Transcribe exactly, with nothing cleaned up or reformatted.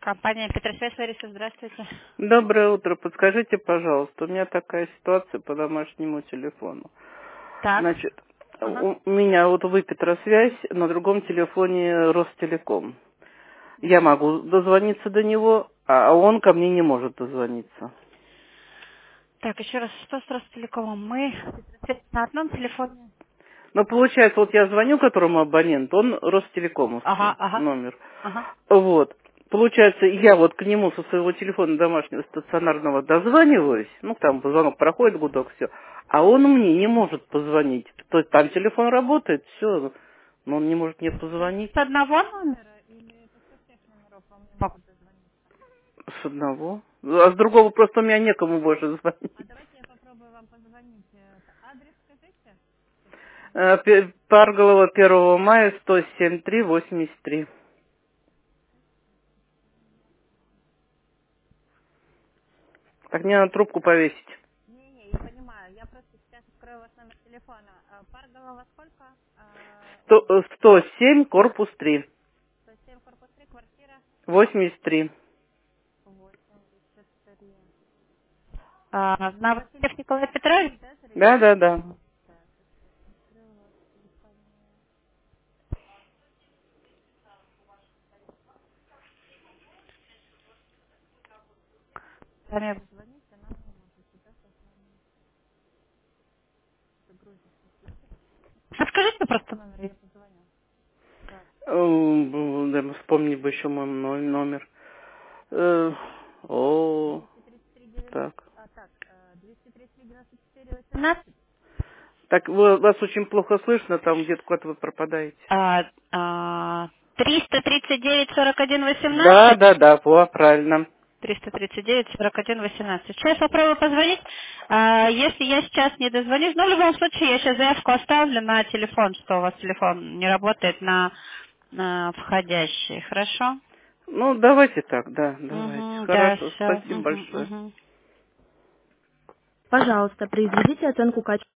Компания Петросвязь, Лариса, здравствуйте. Доброе утро. Подскажите, пожалуйста, у меня такая ситуация по домашнему телефону. Так. Значит, Ага. у меня вот вы Петросвязь, на другом телефоне Ростелеком. Я могу дозвониться до него, а он ко мне не может дозвониться. Так, еще раз, что с Ростелекомом? Мы на одном телефоне. Но получается, вот я звоню которому абонент, он Ага, Ростелекомовский ага, номер. ага. Вот. Получается, я вот к нему со своего телефона домашнего стационарного дозваниваюсь, ну, там звонок проходит, гудок, все, а он мне не может позвонить. То есть там телефон работает, все, но он не может мне позвонить С одного номера или со всех номеров вам не могут дозвонить? с одного. А с другого просто у меня некому больше А звонить. давайте я попробую вам позвонить. Э, Адрес скажите? Э, Пе- Парголова первого мая, сто семь три восемьдесят три. Так мне надо трубку повесить. Не-не, я понимаю. Я просто сейчас открою ваш номер телефона. А, Парголова сколько? А, Сто э, сто семь, корпус три, сто семь, корпус три, квартира восемьдесят три. восемьдесят три. А, на Васильев Николай Петрович, да, Да, да, да. зарегистрирован? Скажите просто номер, я позвоню. Э, да, вспомнить бы еще мой но- номер. Э, О, так. А, так, двести тридцать три девяносто четыре восемнадцать. Так, вы- вас очень плохо слышно, там где-то куда-то вы пропадаете. А, а, триста тридцать девять сорок один Да, восемнадцать. да, да, во, правильно. триста тридцать девять сорок один восемнадцать. Сейчас попробую позвонить. А, если я сейчас не дозвонюсь, но в любом случае я сейчас заявку оставлю на телефон, что у вас телефон не работает на, на входящий. Хорошо? Ну, давайте так, да, давайте. Угу, да, Хорошо, все. спасибо Угу, большое. угу. Пожалуйста, произведите оценку качества.